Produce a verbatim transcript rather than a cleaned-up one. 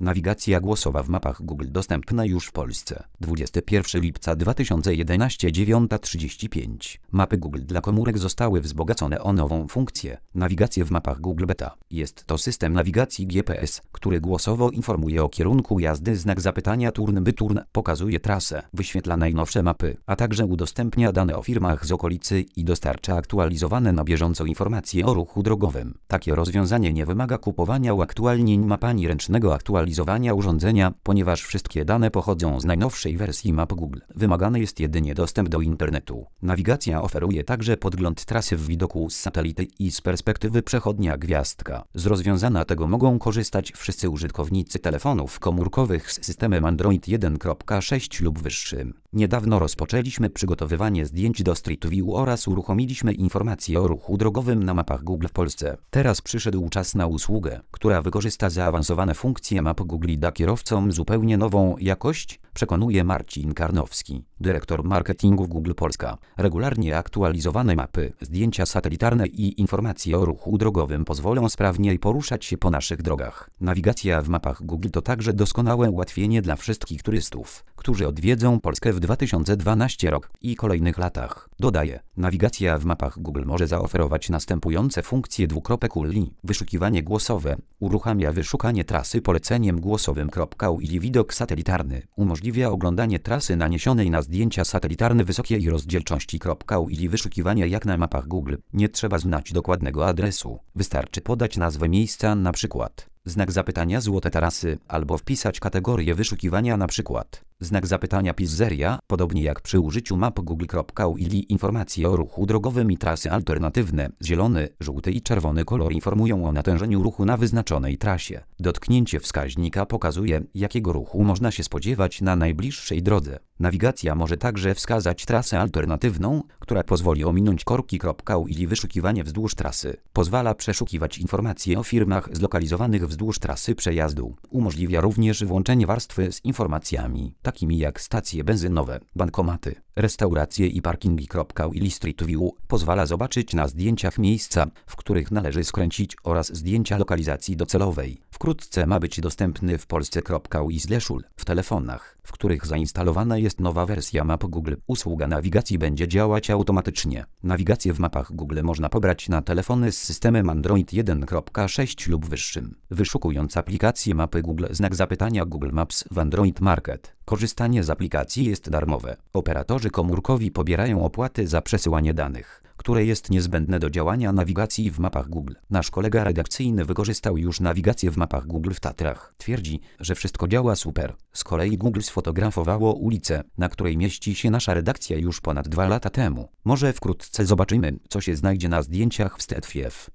Nawigacja głosowa w mapach Google dostępna już w Polsce. dwudziestego pierwszego lipca dwa tysiące jedenastego, dziewiąta trzydzieści pięć. Mapy Google dla komórek zostały wzbogacone o nową funkcję. Nawigację w mapach Google Beta. Jest to system nawigacji G P S, który głosowo informuje o kierunku jazdy. Znak zapytania turn by turn pokazuje trasę, wyświetla najnowsze mapy, a także udostępnia dane o firmach z okolicy i dostarcza aktualizowane na bieżąco informacje o ruchu drogowym. Takie rozwiązanie nie wymaga kupowania uaktualnień map ani ręcznego aktualizowania urządzenia, ponieważ wszystkie dane pochodzą z najnowszej wersji map Google. Wymagany jest jedynie dostęp do internetu. Nawigacja oferuje także podgląd trasy w widoku z satelity i z perspektywy przechodnia gwiazdka. Z rozwiązania tego mogą korzystać wszyscy użytkownicy telefonów komórkowych z systemem Android jeden kropka sześć lub wyższym. Niedawno rozpoczęliśmy przygotowywanie zdjęć do Street View oraz uruchomiliśmy informacje o ruchu drogowym na mapach Google w Polsce. Teraz przyszedł czas na usługę, która wykorzysta zaawansowane funkcje map Google i da kierowcom zupełnie nową jakość, przekonuje Marcin Karnowski, dyrektor marketingu Google Polska. Regularnie aktualizowane mapy, zdjęcia satelitarne i informacje o ruchu drogowym pozwolą sprawniej poruszać się po naszych drogach. Nawigacja w mapach Google to także doskonałe ułatwienie dla wszystkich turystów, którzy odwiedzą Polskę w dwa tysiące dwunastym rok i kolejnych latach. Dodaje, nawigacja w mapach Google może zaoferować następujące funkcje dwukropek U L I. Wyszukiwanie głosowe. Uruchamia wyszukanie trasy poleceniem głosowym. U L I widok satelitarny. Umożliwia oglądanie trasy naniesionej na zdjęcia satelitarne wysokiej rozdzielczości. U L I wyszukiwania jak na mapach Google. Nie trzeba znać dokładnego adresu. Wystarczy podać nazwę miejsca, na przykład znak zapytania Złote Tarasy, albo wpisać kategorię wyszukiwania, na przykład znak zapytania pizzeria. Podobnie jak przy użyciu map Google. U L I informacje o ruchu drogowym i trasy alternatywne, zielony, żółty i czerwony kolor informują o natężeniu ruchu na wyznaczonej trasie. Dotknięcie wskaźnika pokazuje, jakiego ruchu można się spodziewać na najbliższej drodze. Nawigacja może także wskazać trasę alternatywną, która pozwoli ominąć korki. U L I wyszukiwanie wzdłuż trasy. Pozwala przeszukiwać informacje o firmach zlokalizowanych wzdłuż trasy przejazdu. Umożliwia również włączenie warstwy z informacjami, takimi jak stacje benzynowe, bankomaty, restauracje i parkingi. U L I Street View pozwala zobaczyć na zdjęciach miejsca, w których należy skręcić, oraz zdjęcia lokalizacji docelowej. Wkrótce ma być dostępny w Polsce. U L I slash U L w telefonach, w których zainstalowana jest nowa wersja map Google. Usługa nawigacji będzie działać automatycznie. Nawigację w mapach Google można pobrać na telefony z systemem Android jeden kropka sześć lub wyższym. Wyszukując aplikację mapy Google, znak zapytania Google Maps w Android Market. Korzystanie z aplikacji jest darmowe. Operatorzy komórkowi pobierają opłaty za przesyłanie danych, które jest niezbędne do działania nawigacji w mapach Google. Nasz kolega redakcyjny wykorzystał już nawigację w mapach Google w Tatrach. Twierdzi, że wszystko działa super. Z kolei Google sfotografowało ulicę, na której mieści się nasza redakcja już ponad dwa lata temu. Może wkrótce zobaczymy, co się znajdzie na zdjęciach w Street View.